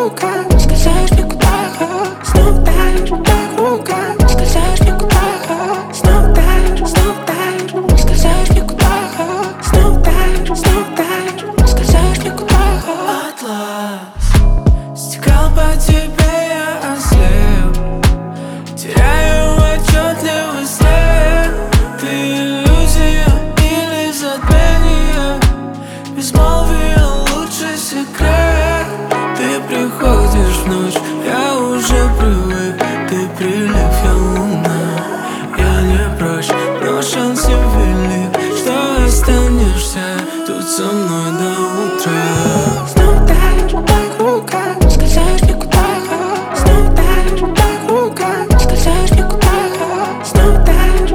рука, скользаешь мне куда. Снова даешь так рука, скользаешь мне куда. Снова даешь, скользаешь мне куда. Снова даешь, скользаешь мне куда. Атлас стекал по тебе, я ослеп, теряю отчетливый след. Ты иллюзия или затмение, безмолвие лучший секрет. Ты приходишь в ночь, я уже привык. Ты прилив, я луна, я не прочь, но шанс невелик, что останешься тут со мной до утра. Снова даешь так рука, скользаешь мне куда. Снова даешь так рука, скользаешь мне куда. Снова даешь,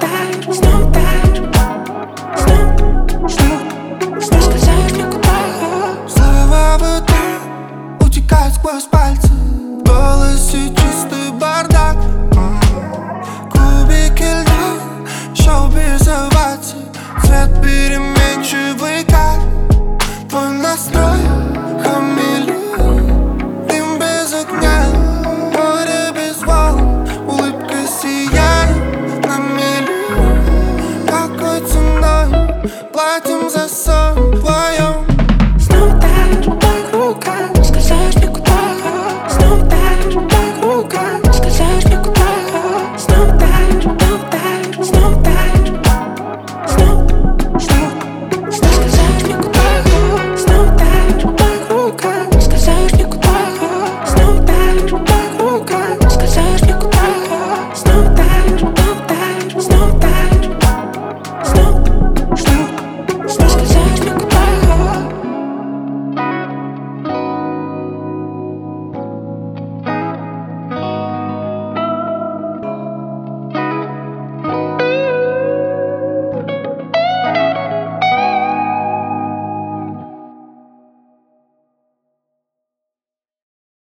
скользаешь мне куда. Слова воды утекают сквозь пальцы, в голосе чистый бардак. Кубики льда, шоу без оваций, цвет переменчивый, как твой настрой.